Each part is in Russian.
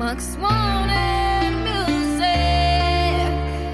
Max wanted music.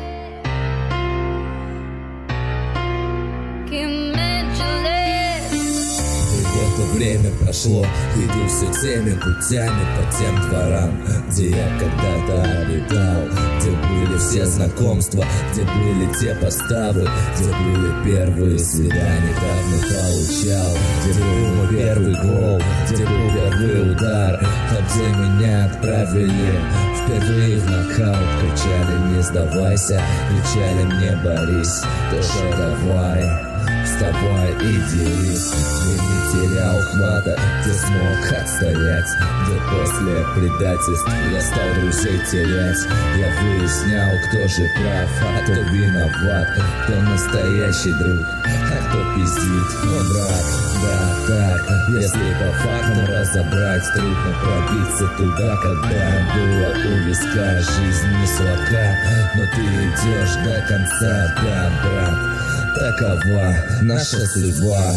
Время прошло, иду все теми путями по тем дворам, где я когда-то обитал, где были все знакомства, где были те поставы, где были первые свидания, как не получал, где был мой первый гол, где был первый удар, там, где меня отправили впервые в нокаут. Кричали: не сдавайся, кричали мне: борись, тоже давай, вставай и дерись. Где не терял хвата, где смог отстоять, где после предательств я стал друзей терять. Я выяснял, кто же прав, а кто виноват, кто настоящий друг, а кто пиздит. О, брат, да так, если по фактам разобрать, трудно пробиться туда, когда было у виска. Жизнь не сладка, но ты идешь до конца, да, брат. Такова наша судьба.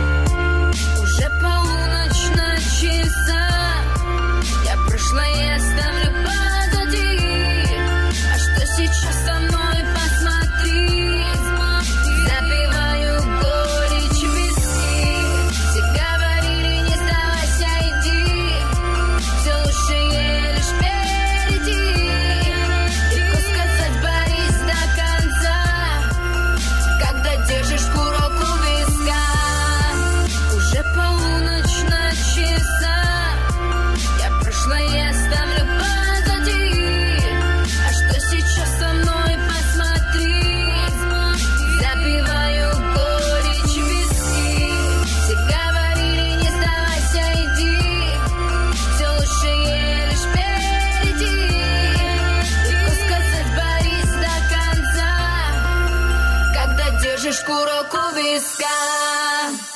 Уже полночь на часах, я прошлое оставлю позади. А что сейчас со мной, посмотри. Запиваю горечь виски. Все говорили: не сдавайся, иди, все лучшее лишь впереди. Легко сказать: борись до конца, когда держишь курок у виска. Уже полночь на часах, я прошлое оставлю позади. А что сейчас со мной, посмотри. Запиваю горечь виски. Все говорили: не сдавайся, иди, все лучшее лишь впереди. Легко сказать: борись до конца, когда держишь курок у виска.